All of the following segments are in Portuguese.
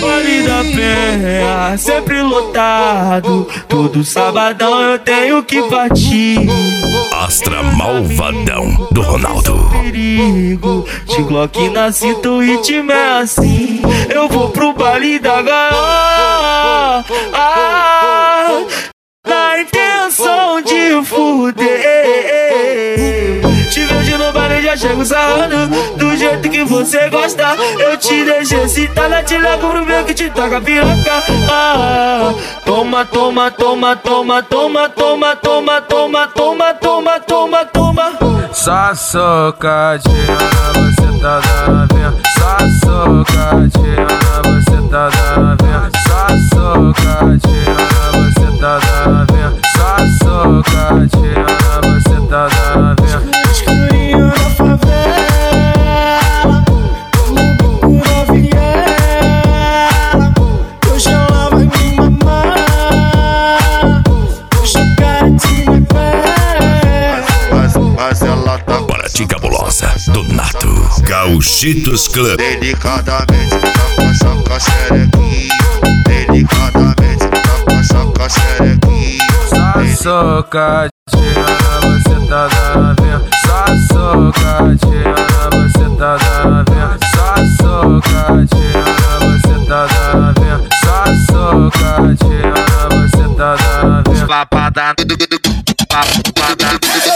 Vale da Penha, sempre lotado. Todo sabadão eu tenho que partir. Astra Malvadão do Ronaldo. Perigo, de Glock na cinta, o ritmo é assim. Eu vou pro baile da gaiola, na intenção de fuder. Te vejo no baile, já chego sarrando do jeito que você gosta. Eu te deixo excitada, te levo pro meu que te toca piroca. Toma, toma, toma, toma, toma, toma, toma, toma, toma, toma, toma, toma. Só socadinha, você tá dando. Só socadinha, você tá dando. Só socadinha, você tá dando. Só socadinha, você tá dando. Escurinho na favela, no bico da viela. Hoje ela vai me mamar. Hoje eu quero te matar. Mas ela tá Paraty Cabulosa do Nato. Gauchitos Club. delicadamente, chaca xerequinha. Delicadamente, chaca xerequinha. Só socadinha, você tá dando. Só socadinha, você tá dando. Só socadinha, você tá dando. Só socadinha, você tá dando. Lapada, lapada,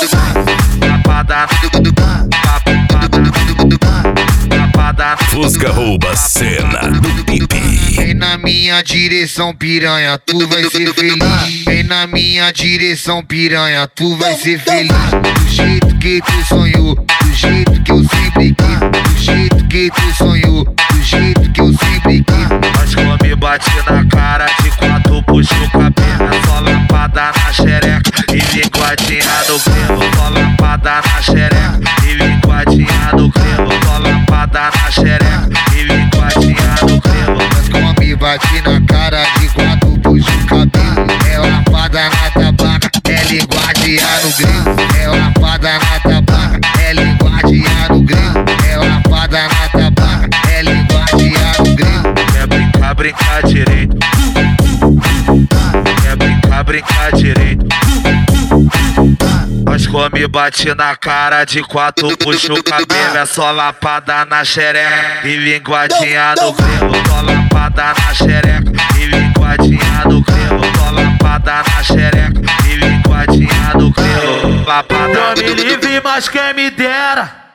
lapada. Fusca rouba cena do Pipi. Vem na minha direção, piranha, tu vai ser feliz. Vem na minha direção, piranha, tu vai ser feliz. Do jeito que tu sonhou, do jeito que eu sempre quis. Do jeito que tu sonhou, do jeito que eu sempre quis. Mas como me bate na cara de quatro, puxo o cabelo. Só lampada na xereca e linguadinha no grelo. Só lampada na xereca e linguadinha no grelo. Só lampada na xereca e linguadinha no grelo. Mas como me bate na cara de quatro, puxo o cabelo. É lapada na tabaca, é linguadinha no grelo. É lapada na tabaca, é linguadinha no grelo. É lapada na tabaca, é linguadinha no grelo. Quer brincar, brincar direito. Quer brincar, brincar direito. Mas como me bate na cara de quatro, puxo o cabelo. É só lapada na xereca e linguadinha no grelo. Só lapada na xereca e linguadinha no grelo. Só lapada na xereca e linguadinha no grelo. Lapada. Eu me livre, mas quem me dera